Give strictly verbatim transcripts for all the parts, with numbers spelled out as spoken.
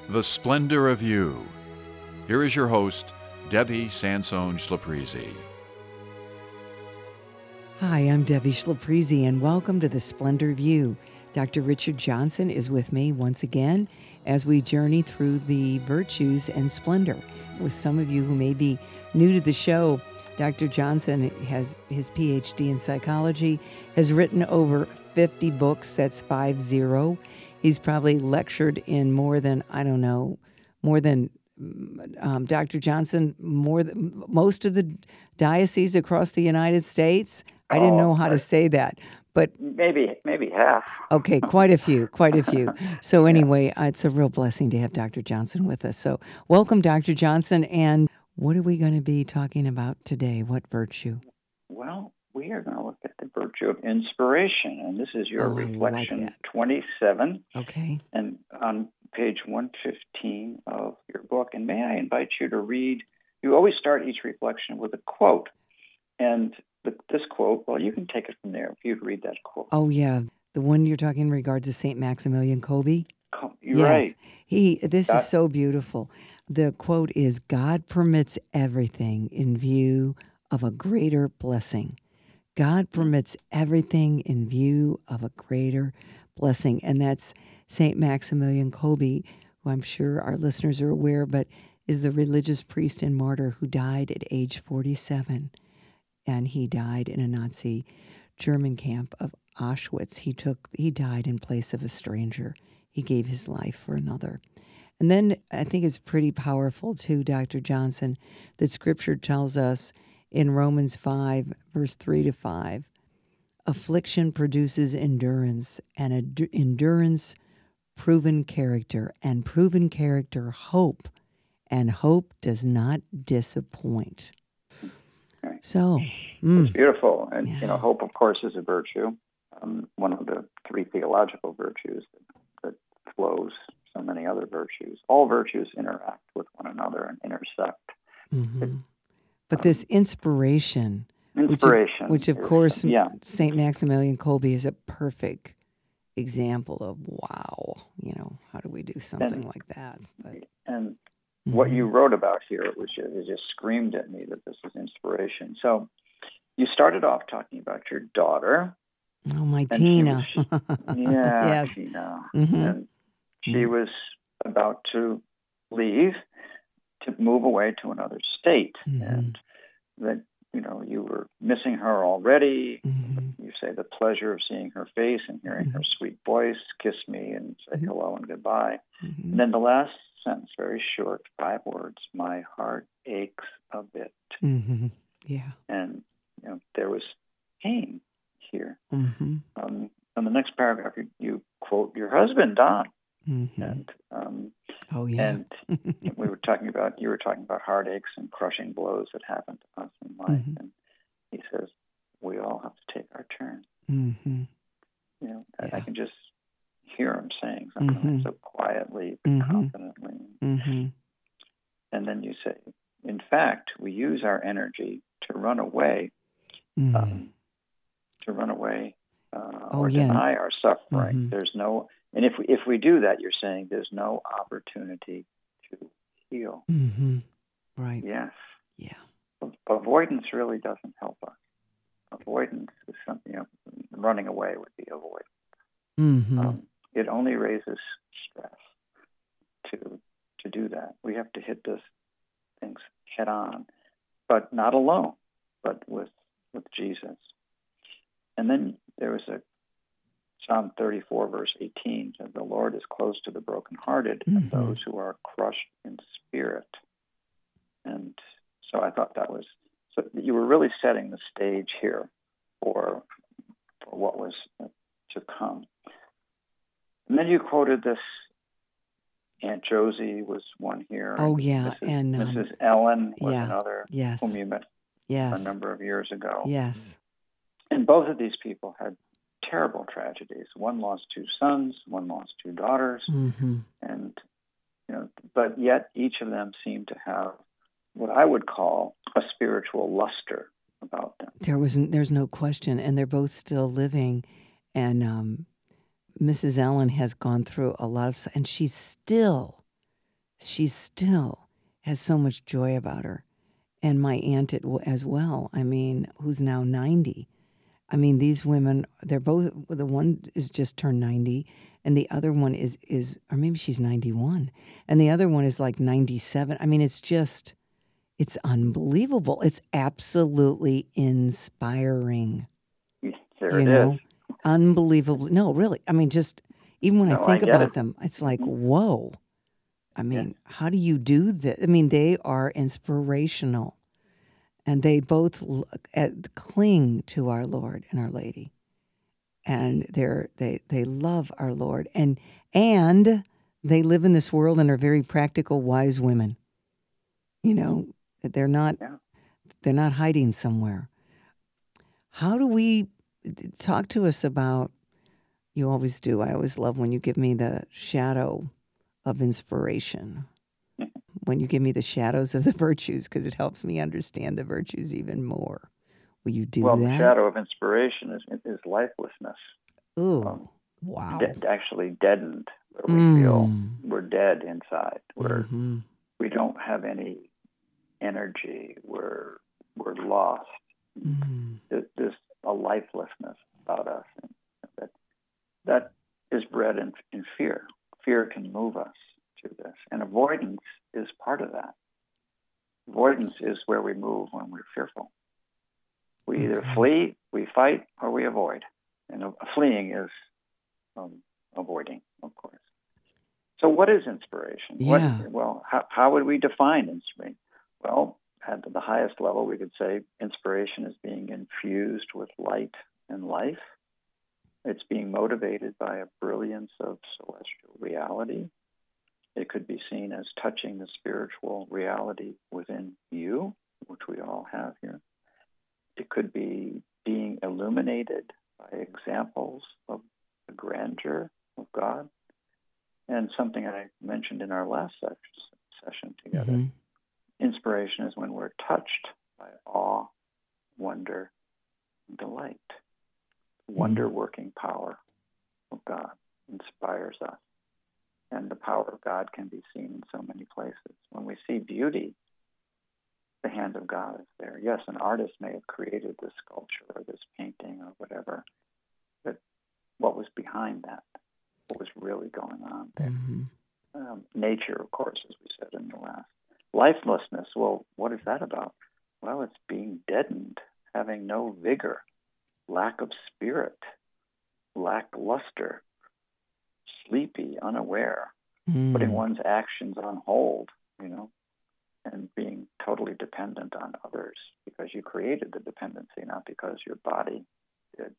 The Splendor of You. Here is your host, Debbie Sansone Schlaprizi. Hi, I'm Debbie Schlaprizi, and welcome to The Splendor of You. Doctor Richard Johnson is with me once again as we journey through the virtues and splendor. With some of you who may be new to the show, Doctor Johnson has his P H D in psychology, has written over fifty books, that's five zero. He's probably lectured in more than, I don't know, more than um, Doctor Johnson, more than most of the dioceses across the United States. I didn't know how to say that, but maybe maybe half. Okay, quite a few, quite a few. So anyway, yeah. It's a real blessing to have Doctor Johnson with us. So welcome, Doctor Johnson. And what are we going to be talking about today? What virtue? Well, we are going to look at the virtue of inspiration, and this is your oh, reflection like twenty-seven. Okay. And on page one fifteen of your book. And may I invite you to read? You always start each reflection with a quote, and the, this quote. Well, you can take it from there if you'd read that quote. Oh yeah, the one you're talking in regards to Saint Maximilian Kolbe. You're yes. right. He. This that, is so beautiful. The quote is, "God permits everything in view of a greater blessing." God permits everything in view of a greater blessing. And that's Saint Maximilian Kolbe, who I'm sure our listeners are aware, but is the religious priest and martyr who died at age forty-seven. And he died in a Nazi German camp of Auschwitz. He took, he died in place of a stranger. He gave his life for another. And then I think it's pretty powerful too, Doctor Johnson, that Scripture tells us in Romans five, verse three to five, affliction produces endurance, and ad- endurance proven character, and proven character hope, and hope does not disappoint. Right. So, mm, it's beautiful. And, yeah. you know, hope, of course, is a virtue, um, one of the three theological virtues that, that flows so many other virtues. All virtues interact with one another and intersect. Mm-hmm. It, But this inspiration, inspiration, which of, which of is, course, yeah. Saint Maximilian Kolbe is a perfect example of, wow, you know, how do we do something and, like that? But, and mm-hmm. what you wrote about here, it was just, it just screamed at me that this is inspiration. So you started off talking about your daughter. Oh, my Tina. Was, yeah, yes. Tina. Mm-hmm. And she mm-hmm. was about to leave to move away to another state. Mm-hmm. And that, you know, you were missing her already. Mm-hmm. You say the pleasure of seeing her face and hearing mm-hmm. her sweet voice, kiss me and say mm-hmm. hello and goodbye. Mm-hmm. And then the last sentence, very short, five words, my heart aches a bit. Mm-hmm. Yeah. And, you know, there was pain here. Mm-hmm. Um, in the next paragraph, you, you quote your husband, Don. Mm-hmm. And um, oh yeah, and we were talking about you were talking about heartaches and crushing blows that happen to us in life, mm-hmm. and he says we all have to take our turn. Mm-hmm. You know, yeah. I can just hear him saying something mm-hmm. like so quietly but mm-hmm. confidently. Mm-hmm. And then you say, in fact, we use our energy to run away, mm-hmm. um, to run away uh, oh, or yeah. deny our suffering. Mm-hmm. There's no And if we, if we do that, you're saying there's no opportunity to heal. Mm-hmm. Right. Yes. Yeah. Avoidance really doesn't help us. Avoidance is something, you know, running away would be avoidance. Mm-hmm. Um, it only raises stress to to do that. We have to hit those things head on, but not alone, but with with Jesus. And then there was a Psalm thirty-four, verse eighteen, says, the Lord is close to the brokenhearted mm-hmm. and those who are crushed in spirit. And so I thought that was, so you were really setting the stage here for, for what was to come. And then you quoted this, Aunt Josie was one here. Oh, and yeah. Missus And um, Missus Ellen was yeah. another yes. whom you met yes. a number of years ago. Yes. And both of these people had terrible tragedies. One lost two sons, one lost two daughters, mm-hmm. and you know, but yet each of them seemed to have what I would call a spiritual luster about them. There was, there's no question, and they're both still living. And um, Missus Ellen has gone through a lot of, and she's still she still has so much joy about her. And my aunt it, as well. I mean, who's now ninety. I mean, these women, they're both, the one is just turned ninety, and the other one is, is or maybe she's ninety-one, and the other one is like ninety-seven. I mean, it's just, it's unbelievable. It's absolutely inspiring. There You it know, is. unbelievable. No, really. I mean, just even when I No, I think get about it. them, it's like, Mhm. whoa. I mean, how do you do this? I mean, they are inspirational. And they both l- at, cling to our Lord and Our Lady, and they're they they love our Lord, and and they live in this world and are very practical, wise women. You know, they're not Yeah. they're not hiding somewhere. How do we talk to us about? You always do. I always love when you give me the shadow of inspiration. When you give me the shadows of the virtues, because it helps me understand the virtues even more. Will you do Well, the that? shadow of inspiration is is lifelessness. Ooh, Um, wow. de- actually deadened, where we feel Mm. we're dead inside, where Mm-hmm. we don't have any energy. We're we're lost. Mm. There's, there's a lifelessness about us, and that that is bred in, in fear. Fear can move us to this, and avoidance is part of that. Avoidance is where we move when we're fearful. We either Okay. flee, we fight, or we avoid. And uh, fleeing is um, avoiding, of course. So what is inspiration? Yeah. What, well, how, how would we define inspiration? Well, at the highest level, we could say inspiration is being infused with light and life. It's being motivated by a brilliance of celestial reality. It could be seen as touching the spiritual reality within you, which we all have here. It could be being illuminated by examples of the grandeur of God. And something I mentioned in our last session together, Mm-hmm. inspiration is when we're touched by awe, wonder, and delight. The wonder-working power of God inspires us. And the power of God can be seen in so many places. When we see beauty, the hand of God is there. Yes, an artist may have created this sculpture or this painting or whatever, but what was behind that? What was really going on there? Mm-hmm. Um, nature, of course, as we said in the last. Lifelessness, well, what is that about? Well, it's being deadened, having no vigor, lack of spirit, lackluster, sleepy, unaware, Mm. putting one's actions on hold, you know, and being totally dependent on others because you created the dependency, not because your body did.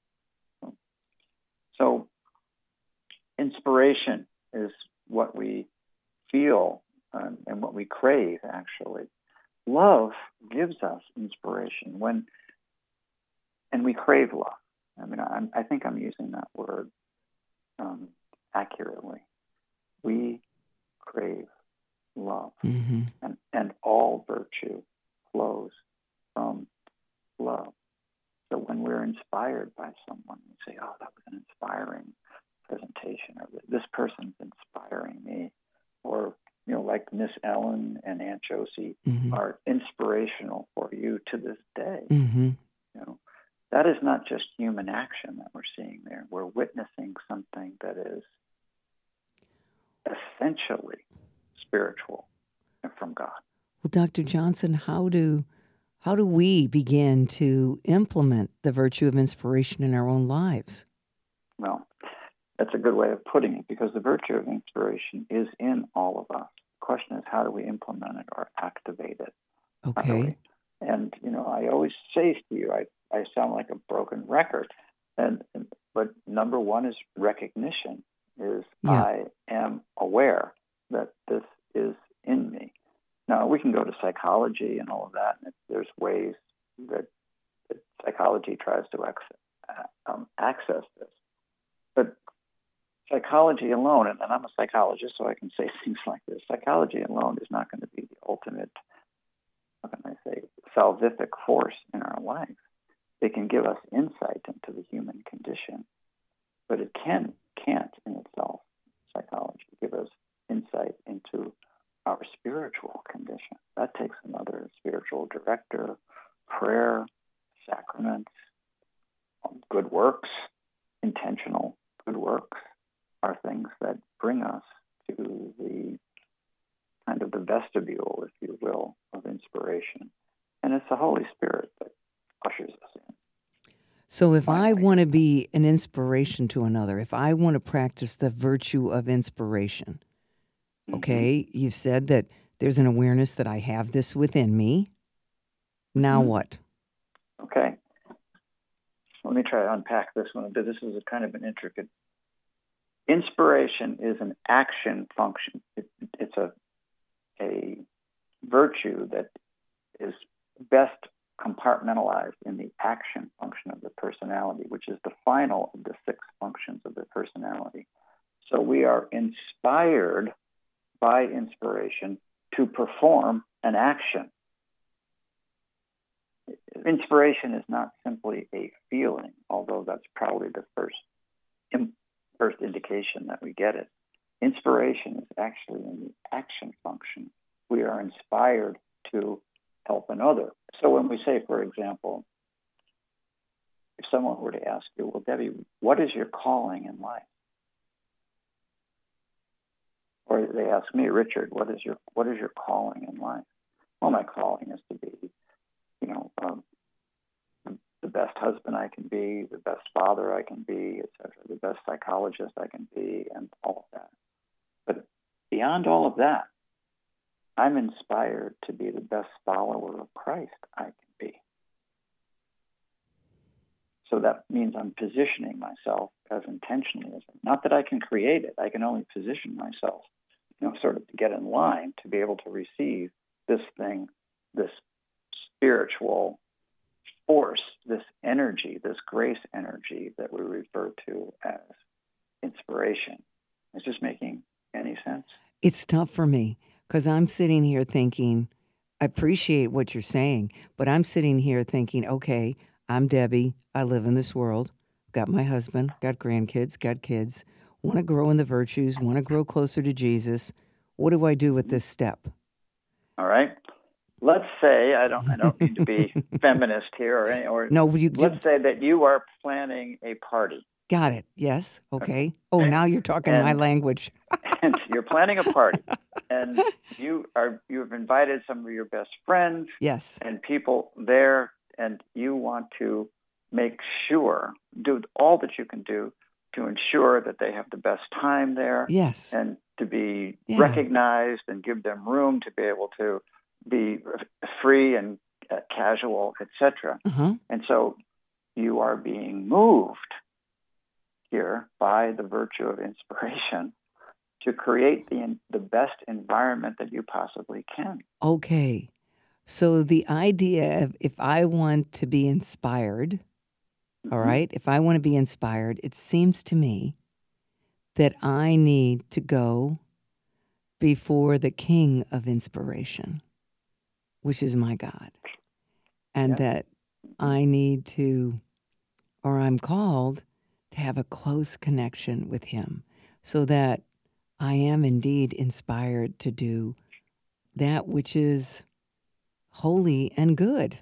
So inspiration is what we feel um, and what we crave, actually. Love gives us inspiration when, and we crave love. I mean, I'm, I think I'm using that word um, accurately. We crave love, Mm-hmm. and, and all virtue flows from love. So when we're inspired by someone, we say, oh, that was an inspiring presentation, or this person's inspiring me. Or, you know, like Miss Ellen and Aunt Josie Mm-hmm. are inspirational for you to this day. Mm-hmm. You know, that is not just human action that we're seeing there. We're witnessing something that is essentially spiritual and from God. Well, Doctor Johnson, how do how do we begin to implement the virtue of inspiration in our own lives? Well, that's a good way of putting it, because the virtue of inspiration is in all of us. The question is, how do we implement it or activate it? Okay. And, you know, I always say to you, I, I sound like a broken record. And, and but number one is recognition, is Yeah. I am aware that this is in me. Now, we can go to psychology and all of that, and there's ways that, that psychology tries to access, um, access this. But psychology alone, and, and I'm a psychologist, so I can say things like this, psychology alone is not going to be the ultimate, how can I say, salvific force in our life. It can give us insight into the human condition, but it can, can't in itself, psychology, give us insight into our spiritual condition. That takes another spiritual director, prayer, sacraments, good works, intentional good works are things that bring us to the kind of the vestibule, if you will, of inspiration. And it's the Holy Spirit that ushers us in. So if I Finally. want to be an inspiration to another, if I want to practice the virtue of inspiration, Mhm. okay, you've said that there's an awareness that I have this within me. Now Mhm. what? Okay. Let me try to unpack this one a bit. This is a kind of an intricate. Inspiration is an action function. It, it's a a virtue that is best compartmentalized in the action function of the personality, which is the final of the six functions of the personality. So we are inspired by inspiration to perform an action. Inspiration is not simply a feeling, although that's probably the first first indication that we get it. Inspiration is actually in the action function. We are inspired to help another. So when we say, for example, if someone were to ask you, well, Debbie, what is your calling in life? Or they ask me, Richard, what is your what is your calling in life? Well, my calling is to be, you know, um, the best husband I can be, the best father I can be, et cetera, the best psychologist I can be, and all of that. But beyond all of that, I'm inspired to be the best follower of Christ I can be. So that means I'm positioning myself as intentionally as not that I can create it. I can only position myself, you know, sort of to get in line to be able to receive this thing, this spiritual force, this energy, this grace energy that we refer to as inspiration. Is this making any sense? It's tough for me because I'm sitting here thinking, I appreciate what you're saying, but I'm sitting here thinking, okay, I'm Debbie. I live in this world. Got my husband, got grandkids, got kids, want to grow in the virtues, want to grow closer to Jesus. What do I do with this step? All right. Let's say I don't. I don't mean to be feminist here, or any, or no. You, let's say that you are planning a party. Got it. Yes. Okay. Okay. Oh, now you're talking and, my language. And you're planning a party, and you are you have invited some of your best friends. Yes. And people there, and you want to make sure, do all that you can do to ensure that they have the best time there. Yes. And to be yeah. recognized and give them room to be able to be free and uh, casual, et cetera. Uh-huh. And so you are being moved here by the virtue of inspiration to create the the best environment that you possibly can. Okay. So the idea of if I want to be inspired, mm-hmm. all right, if I want to be inspired, it seems to me that I need to go before the King of Inspiration, which is my God, and yeah. that I need to, or I'm called to have a close connection with him so that I am indeed inspired to do that which is holy and good.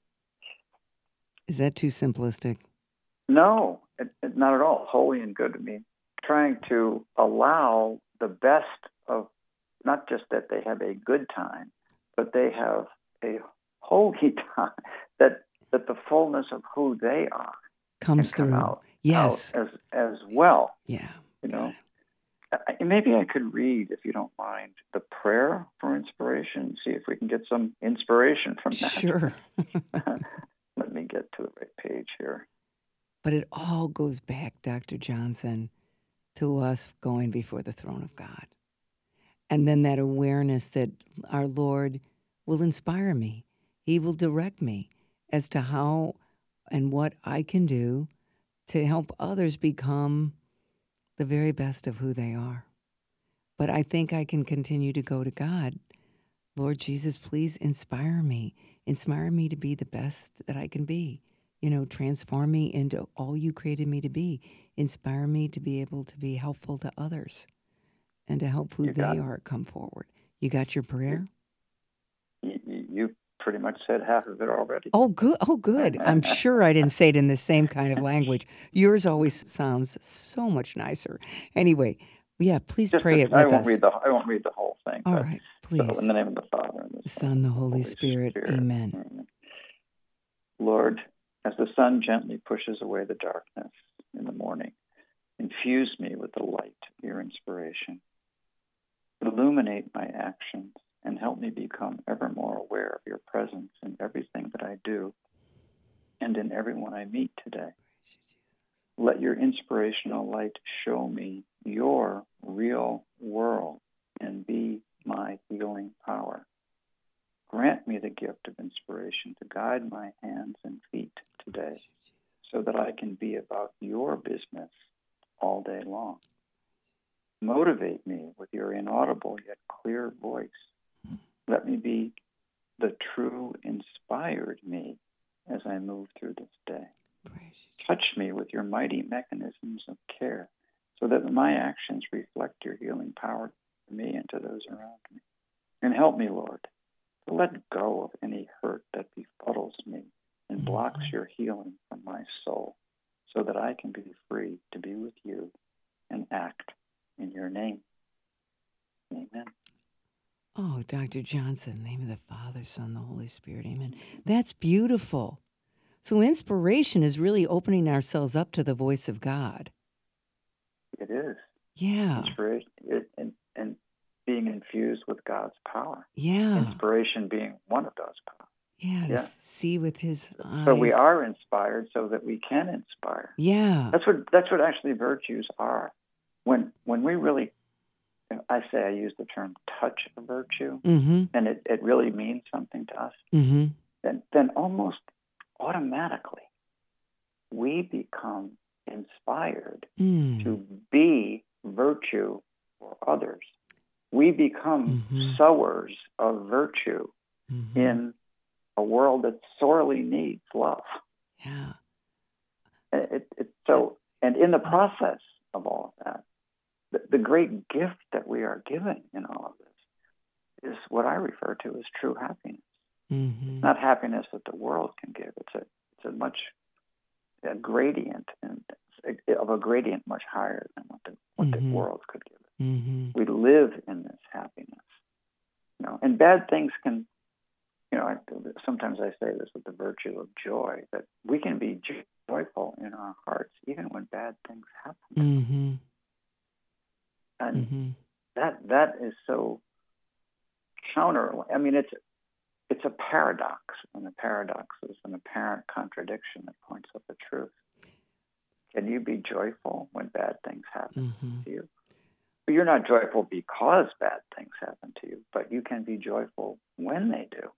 Is that too simplistic? No, it, it, not at all. Holy and good. I mean, trying to allow the best of, not just that they have a good time, but they have a holy time, that that the fullness of who they are comes can through. Come out, yes, out as as well. Yeah, you know. I, maybe I could read, if you don't mind, the prayer for inspiration. See if we can get some inspiration from that. Sure. Let me get to the right page here. But it all goes back, Doctor Johnson, to us going before the throne of God. And then that awareness that our Lord will inspire me. He will direct me as to how and what I can do to help others become the very best of who they are. But I think I can continue to go to God. Lord Jesus, please inspire me. Inspire me to be the best that I can be. You know, transform me into all you created me to be. Inspire me to be able to be helpful to others and to help who they are come forward. You got your prayer? You, you you pretty much said half of it already. Oh, good. Oh, good. I'm sure I didn't say it in the same kind of language. Yours always sounds so much nicer. Anyway, yeah, please Just pray the, it I with won't us. read the I won't read the whole thing. All but, right, So please. in the name of the Father and the The Son, Son, the and Holy Spirit. Amen. Amen. Lord, as the sun gently pushes away the darkness in the morning, infuse me with the light of your inspiration. Illuminate my actions and help me become ever more aware of your presence in everything that I do and in everyone I meet today. Let your inspirational light show me your real world and be my healing power. Grant me the gift of inspiration to guide my hands and feet today so that I can be about your business all day long. Motivate me with your inaudible yet clear voice. Let me be the true inspired me as I move through this day. Touch me with your mighty mechanisms of care so that my actions reflect your healing power to me and to those around me. And help me, Lord, to let go of any hurt that befuddles me and blocks your healing from my soul so that I can be free to be with you and act in your name. Amen. Oh, Doctor Johnson, in the name of the Father, Son, the Holy Spirit. Amen. That's beautiful. So inspiration is really opening ourselves up to the voice of God. It is. Yeah. Inspiration it, and, and being infused with God's power. Yeah. Inspiration being one of God's power. Yeah, to Yeah. see with his eyes. So we are inspired so that we can inspire. Yeah. That's what that's what actually virtues are. When when we really, I say I use the term touch a virtue, Mm-hmm. and it, it really means something to us, Mm-hmm. then then almost automatically we become inspired Mm. to be virtue for others. We become Mhm. sowers of virtue Mhm. in a world that sorely needs love. Yeah. And It, it, so, and in the process of all of that, the, the great gift that we are given in all of this is what I refer to as true happiness. Mm-hmm. Not happiness that the world can give. It's a it's a much a gradient and of a gradient much higher than what the what Mhm. the world could give us. Mm-hmm. We live in this happiness, you know. And bad things can, you know. I, sometimes I say this with the virtue of joy, that we can be joyful in our hearts even when bad things happen, Mm-hmm. and Mm-hmm. that that is so counter. I mean, it's it's a paradox, and a paradox is an apparent contradiction that points up the truth. Can you be joyful when bad things happen Mm-hmm. to you? But you're not joyful because bad things happen to you, but you can be joyful when they do.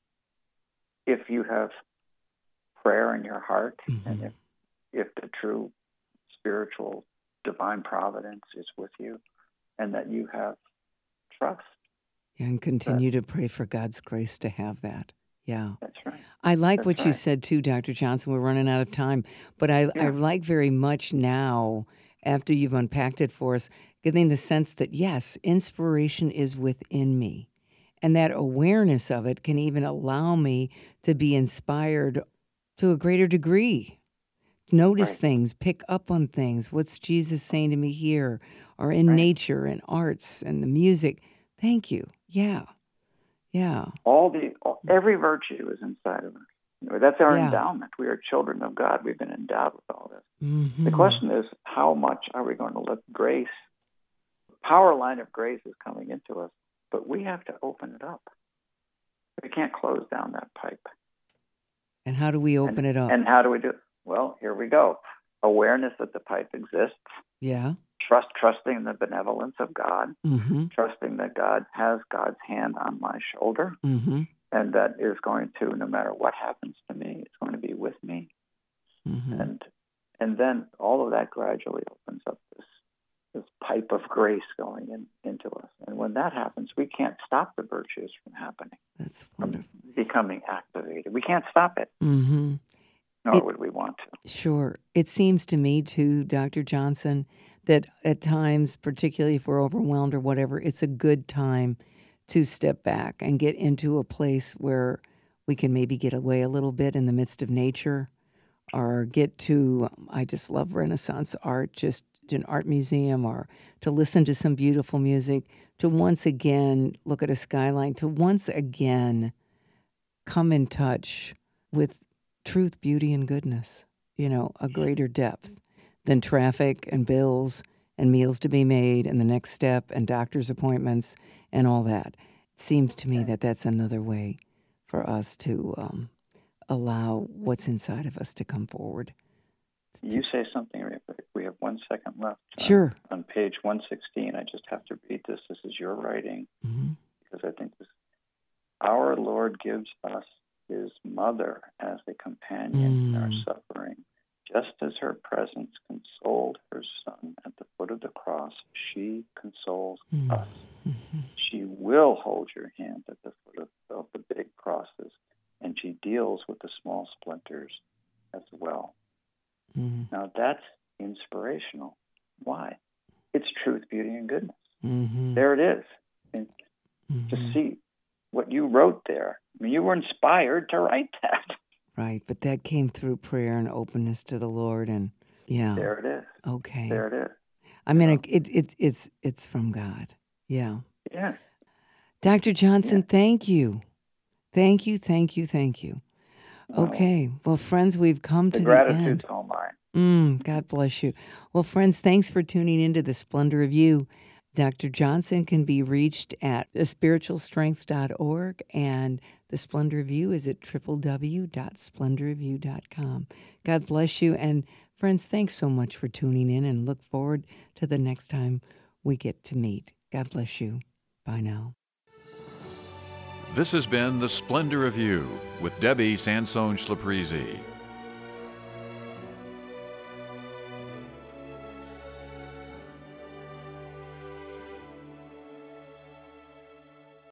If you have prayer in your heart, Mm-hmm. and if, if the true spiritual divine providence is with you, and that you have trust. And continue to pray for God's grace to have that. Yeah. That's right. I like That's what you right. said too, Doctor Johnson. We're running out of time. But I, I Yeah. like very much now, after you've unpacked it for us, getting the sense that, yes, inspiration is within me. And that awareness of it can even allow me to be inspired to a greater degree. Notice Right. things, pick up on things. What's Jesus saying to me here? Or in Right. nature and arts and the music. Thank you. Yeah. Yeah. All the all, every virtue is inside of us. You know, that's our Yeah. endowment. We are children of God. We've been endowed with all this. Mm-hmm. The question is, how much are we going to let grace, the power line of grace is coming into us, but we have to open it up. We can't close down that pipe. And how do we open and, it up? And how do we do it? Well, here we go. Awareness that the pipe exists. Yeah. Trust, trusting in the benevolence of God. Mm-hmm. Trusting that God has God's hand on my shoulder. Mm-hmm. And that is going to, no matter what happens to me, it's going to be with me. Mm-hmm. And and then all of that gradually opens up this this pipe of grace going in, into us. And when that happens, we can't stop the virtues from happening, That's from wonderful. becoming activated. We can't stop it, Mm-hmm. nor It- would we want to. Sure. It seems to me, too, Doctor Johnson, that at times, particularly if we're overwhelmed or whatever, it's a good time to step back and get into a place where we can maybe get away a little bit in the midst of nature, or get to, I just love Renaissance art, just to an art museum, or to listen to some beautiful music, to once again look at a skyline, to once again come in touch with truth, beauty, and goodness, you know, a greater depth than traffic and bills and meals to be made and the next step and doctor's appointments and all that. It seems to me that that's another way for us to um, allow what's inside of us to come forward. You say something, we have one second left. Sure. On, on page one sixteen, I just have to read this. This is your writing, mm-hmm. because I think this, our Lord gives us his mother as a companion mm. in our suffering. Just as her presence consoled her son at the foot of the cross, she consoles mm. us. Mm-hmm. She will hold your hand at the foot of, of the big crosses, and she deals with the small splinters as well. Mm-hmm. Now that's inspirational. Why? It's truth, beauty, and goodness. Mm-hmm. There it is. And mm-hmm. to see what you wrote there, I mean, you were inspired to write that. Right, but that came through prayer and openness to the Lord, and yeah. There it is. Okay. There it is. I mean, it, it, it it's it's from God. Yeah. Yeah. Doctor Johnson, Yeah. thank you, thank you, thank you, thank you. Well, Okay, well, friends, we've come the to the end. gratitude's all mine. Mm, God bless you. Well, friends, thanks for tuning into The Splendor of You. Doctor Johnson can be reached at spiritual strength dot org, and The Splendor of You is at w w w dot splendor of you dot com. God bless you. And friends, thanks so much for tuning in, and look forward to the next time we get to meet. God bless you. Bye now. This has been The Splendor of You with Debbie Sansone Schlapprizi.